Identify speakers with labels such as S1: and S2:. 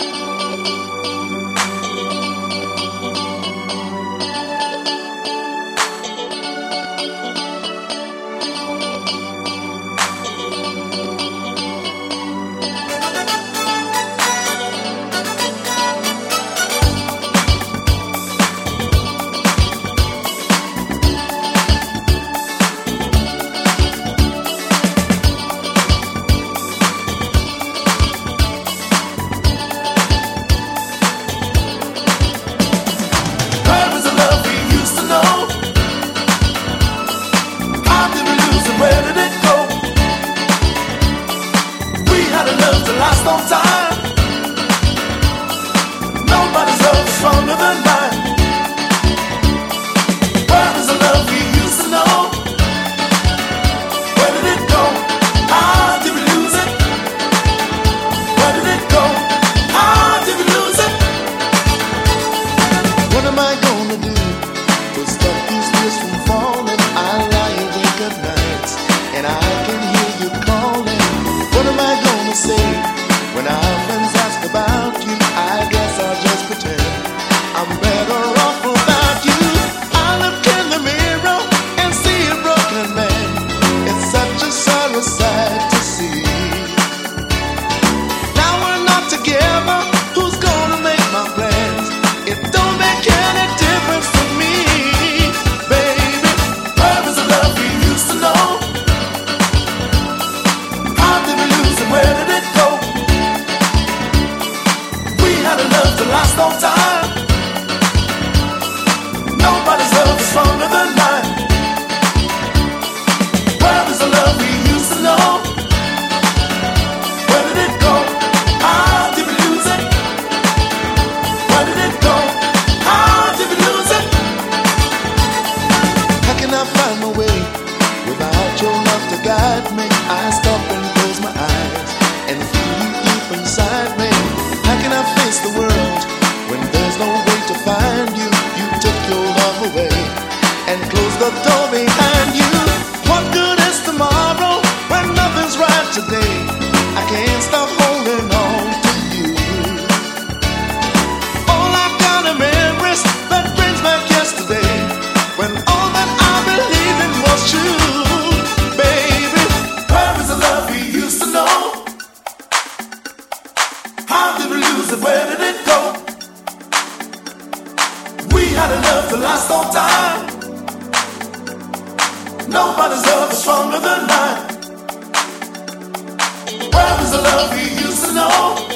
S1: Last on time. Nobody's love is stronger than mine. Where is the love we used to know? Where did it go? How did we lose it? Where did it go? How did we lose it?
S2: What am I gonna do to stop these tears from falling? I lie awake at nights and I can hear you calling. What am I gonna say when our friends ask about you? I guess I'll just pretend I'm better off without you. I look in the mirror and see a broken man. It's such a sorry sight to see. Now we're not together. Who's gonna make my plans? It don't make any difference to me, baby.
S1: Where is the love we used to know? How did we lose it? Where did it go? We had a love to last on time. Nobody's love is stronger than mine. Where is the love we used to know? Where did it go? How did we lose it? Where did it go? How did we lose it?
S2: How can I find my way without your love to guide me? I stop and close my eyes and feel you deep inside me. How can I face the world when there's no way to find you? You took your love away and closed the door behind you. What good is tomorrow when nothing's right today? I can't stop holding on to you. All I've got are memories that brings back yesterday, when all that I believed in was true, baby.
S1: Where is the love we used to know? How did we lose it? Where did it go? We had a love to last on time. Nobody's love is stronger than mine. Where is the love we used to know?